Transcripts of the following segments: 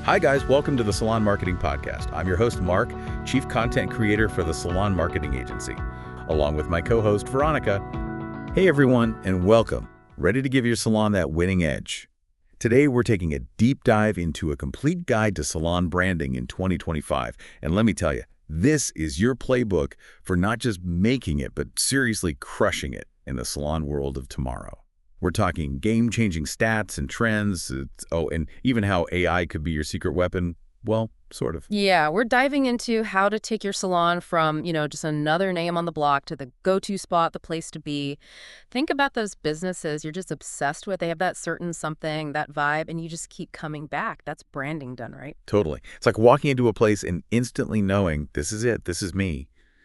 Hi guys, welcome to the Salon Marketing Podcast. I'm your host, Mark, Chief Content Creator for the Salon Marketing Agency, along with my co-host, Veronica. Hey everyone, and welcome. Ready to give your salon that winning edge? Today we're taking a deep dive into a complete guide to salon branding in 2025. And let me tell you, this is your playbook for not just making it, but seriously crushing it in the salon world of tomorrow. We're talking game-changing stats and trends, and even how AI could be your secret weapon. Well, sort of. Yeah, we're diving into how to take your salon from, just another name on the block to the go-to spot, the place to be. Think about those businesses you're just obsessed with. They have that certain something, that vibe, and you just keep coming back. That's branding done right. Totally. It's like walking into a place and instantly knowing, this is it, this is me.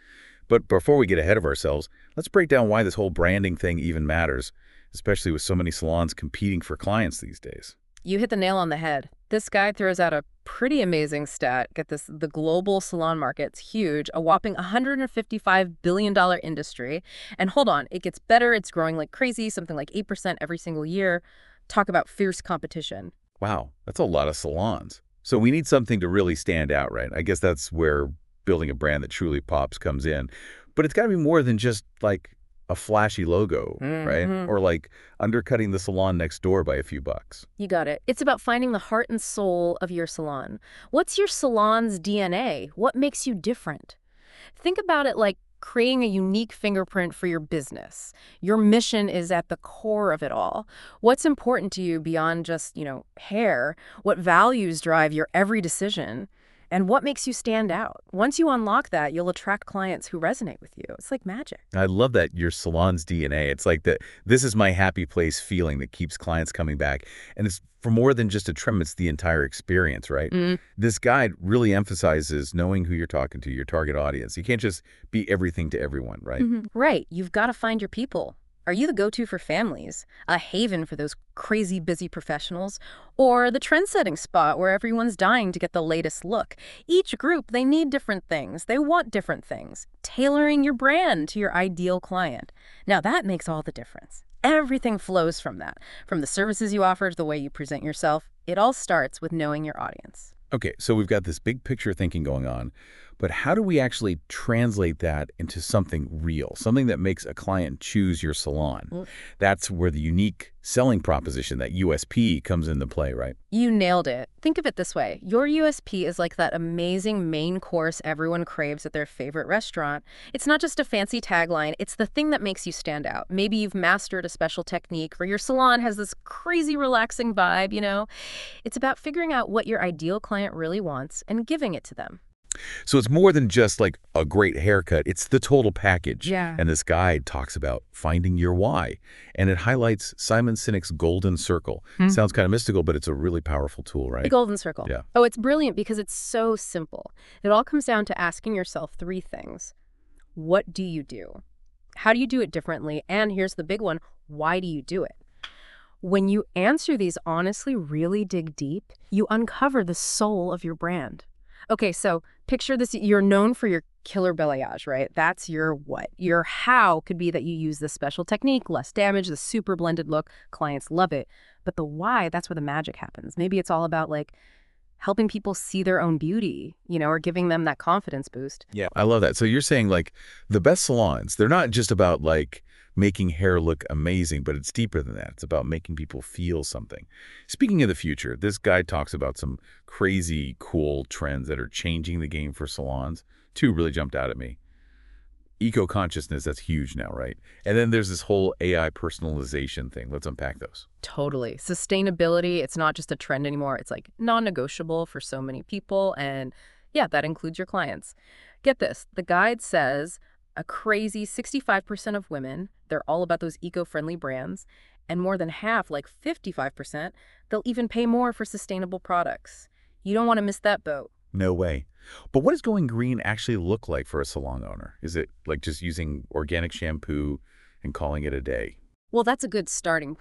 But before we get ahead of ourselves, let's break down why this whole branding thing even matters, especially with so many salons competing for clients these days. You hit the nail on the head. This guy throws out a pretty amazing stat. Get this, the global salon market's huge, a whopping $155 billion industry. And hold on, it gets better. It's growing like crazy, something like 8% every single year. Talk about fierce competition. Wow, that's a lot of salons. So we need something to really stand out, right? I guess that's where building a brand that truly pops comes in. But it's got to be more than just like a flashy logo, right? Or like undercutting the salon next door by a few bucks. You got it. It's about finding the heart and soul of your salon. What's your salon's DNA? What makes you different? Think about it like creating a unique fingerprint for your business. Your mission is at the core of it all. What's important to you beyond just, hair? What values drive your every decision? And what makes you stand out? Once you unlock that, you'll attract clients who resonate with you. It's like magic. I love that, your salon's DNA. It's like that this is my happy place feeling that keeps clients coming back. And it's for more than just a trim, it's the entire experience, right? This guide really emphasizes knowing who you're talking to, your target audience. You can't just be everything to everyone, right? Right. You've got to find your people. Are you the go-to for families, a haven for those crazy busy professionals, or the trend-setting spot where everyone's dying to get the latest look? Each group, they need different things. They want different things. Tailoring your brand to your ideal client. Now that makes all the difference. Everything flows from that. From the services you offer to the way you present yourself, it all starts with knowing your audience. Okay, so we've got this big picture thinking going on, but how do we actually translate that into something real, something that makes a client choose your salon? That's where the unique selling proposition, that USP, comes into play, right? You nailed it. Think of it this way. Your USP is like that amazing main course everyone craves at their favorite restaurant. It's not just a fancy tagline. It's the thing that makes you stand out. Maybe you've mastered a special technique, or your salon has this crazy relaxing vibe. It's about figuring out what your ideal client really wants and giving it to them. So it's more than just like a great haircut. It's the total package. Yeah. And this guide talks about finding your why. And it highlights Simon Sinek's Golden Circle. Sounds kind of mystical, but it's a really powerful tool, right? The golden circle. Yeah. Oh, it's brilliant because it's so simple. It all comes down to asking yourself three things. What do you do? How do you do it differently? And here's the big one. Why do you do it? When you answer these honestly, really dig deep, you uncover the soul of your brand. Okay, so picture this. You're known for your killer balayage, right? That's your what. Your how could be that you use this special technique, less damage, the super blended look. Clients love it. But the why, that's where the magic happens. Maybe it's all about like helping people see their own beauty, or giving them that confidence boost. Yeah, I love that. So you're saying like the best salons, they're not just about like making hair look amazing, but it's deeper than that. It's about making people feel something. Speaking of the future, this guide talks about some crazy cool trends that are changing the game for salons. Two really jumped out at me. Eco-consciousness, that's huge now, right? And then there's this whole AI personalization thing. Let's unpack those. Totally. Sustainability, it's not just a trend anymore. It's like non-negotiable for so many people. And yeah, that includes your clients. Get this. The guide says a crazy 65% of women, they're all about those eco-friendly brands. And more than half, like 55%, they'll even pay more for sustainable products. You don't want to miss that boat. No way. But what does going green actually look like for a salon owner? Is it like just using organic shampoo and calling it a day? Well, that's a good starting point.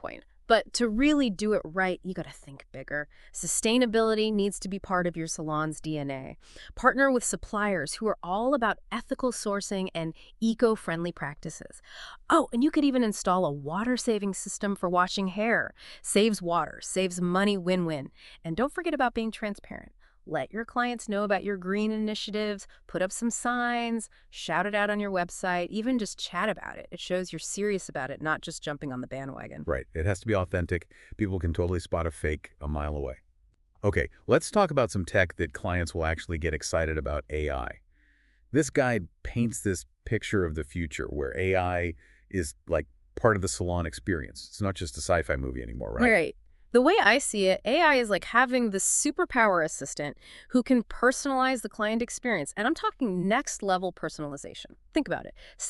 But to really do it right, you got to think bigger. Sustainability needs to be part of your salon's DNA. Partner with suppliers who are all about ethical sourcing and eco-friendly practices. Oh, and you could even install a water-saving system for washing hair. Saves water, saves money, win-win. And don't forget about being transparent. Let your clients know about your green initiatives, put up some signs, shout it out on your website, even just chat about it. It shows you're serious about it, not just jumping on the bandwagon. Right. It has to be authentic. People can totally spot a fake a mile away. Okay, let's talk about some tech that clients will actually get excited about: AI. This guide paints this picture of the future where AI is like part of the salon experience. It's not just a sci-fi movie anymore, right? Right. The way I see it, AI is like having the superpower assistant who can personalize the client experience. And I'm talking next level personalization. Think about it.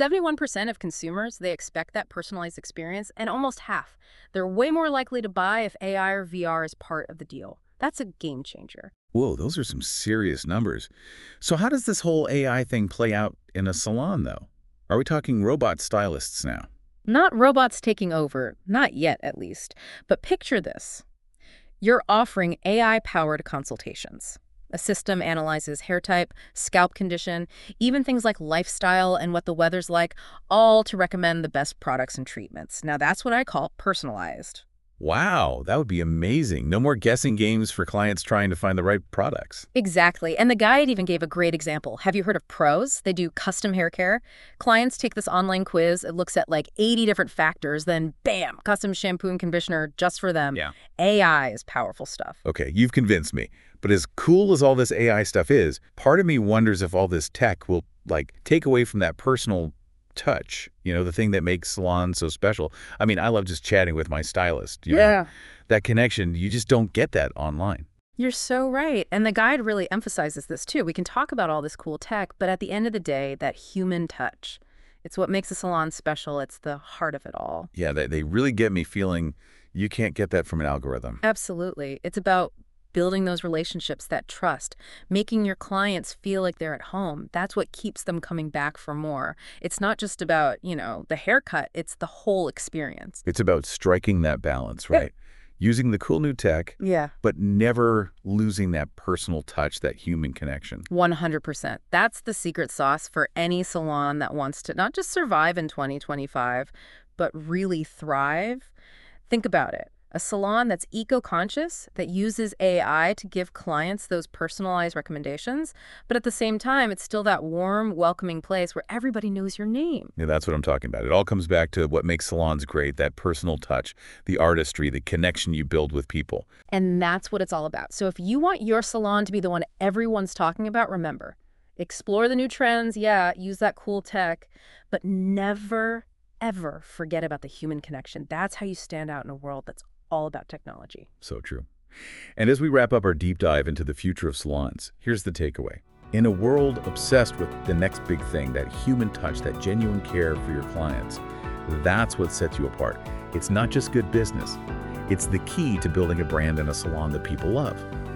71% of consumers, they expect that personalized experience, and almost half. They're way more likely to buy if AI or VR is part of the deal. That's a game changer. Whoa, those are some serious numbers. So how does this whole AI thing play out in a salon, though? Are we talking robot stylists now? Not robots taking over, not yet at least. But picture this. You're offering AI-powered consultations. A system analyzes hair type, scalp condition, even things like lifestyle and what the weather's like, all to recommend the best products and treatments. Now that's what I call personalized. Wow, that would be amazing. No more guessing games for clients trying to find the right products. Exactly. And the guide even gave a great example. Have you heard of Pros? They do custom hair care. Clients take this online quiz. It looks at like 80 different factors. Then, bam, custom shampoo and conditioner just for them. Yeah. AI is powerful stuff. Okay, you've convinced me. But as cool as all this AI stuff is, part of me wonders if all this tech will, like, take away from that personal touch, the thing that makes salons so special. I mean, I love just chatting with my stylist. You know, that connection, you just don't get that online. You're so right. And the guide really emphasizes this too. We can talk about all this cool tech, but at the end of the day, that human touch, it's what makes a salon special. It's the heart of it all. Yeah, they really get me feeling you can't get that from an algorithm. Absolutely. It's about building those relationships, that trust, making your clients feel like they're at home. That's what keeps them coming back for more. It's not just about, the haircut. It's the whole experience. It's about striking that balance, right? Using the cool new tech, but never losing that personal touch, that human connection. 100%. That's the secret sauce for any salon that wants to not just survive in 2025, but really thrive. Think about it. A salon that's eco-conscious, that uses AI to give clients those personalized recommendations, but at the same time, it's still that warm, welcoming place where everybody knows your name. Yeah, that's what I'm talking about. It all comes back to what makes salons great, that personal touch, the artistry, the connection you build with people. And that's what it's all about. So if you want your salon to be the one everyone's talking about, remember, explore the new trends, use that cool tech, but never, ever forget about the human connection. That's how you stand out in a world that's all about technology. So true. And as we wrap up our deep dive into the future of salons, here's the takeaway. In a world obsessed with the next big thing, that human touch, that genuine care for your clients, that's what sets you apart. It's not just good business. It's the key to building a brand and a salon that people love.